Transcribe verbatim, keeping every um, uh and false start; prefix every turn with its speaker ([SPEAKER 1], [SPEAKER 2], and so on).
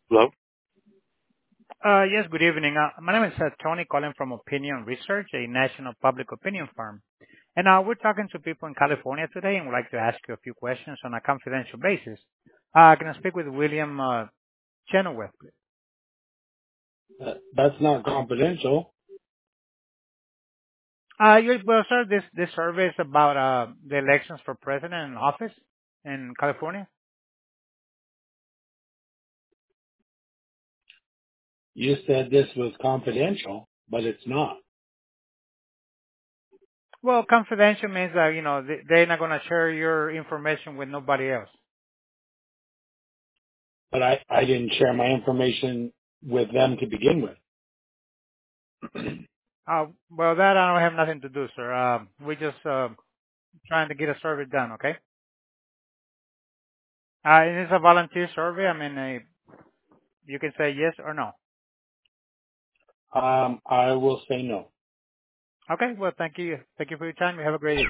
[SPEAKER 1] Hello?
[SPEAKER 2] Uh Yes, good evening. Uh My name is uh Tony calling from Opinion Research, a national public opinion firm. And uh We're talking to people in California today and would like to ask you a few questions on a confidential basis. Uh Can I speak with William uh Chenoweth, please?
[SPEAKER 1] Uh, that's not confidential,
[SPEAKER 2] Uh, yes, Well, sir, this this survey is about uh the elections for president in office in California.
[SPEAKER 1] you said this was confidential, but it's not.
[SPEAKER 2] Well, confidential means that, you know, they- they're not gonna share your information with nobody else.
[SPEAKER 1] But I, I didn't share my information with them to begin with.
[SPEAKER 2] Uh Well, that I don't have nothing to do, sir. Uh, We're just uh trying to get a survey done, okay? Uh, it is a volunteer survey. I mean, uh, you can say yes or no.
[SPEAKER 1] Um, I will say no.
[SPEAKER 2] Okay. Well, thank you. Thank you for your time. You have a great evening.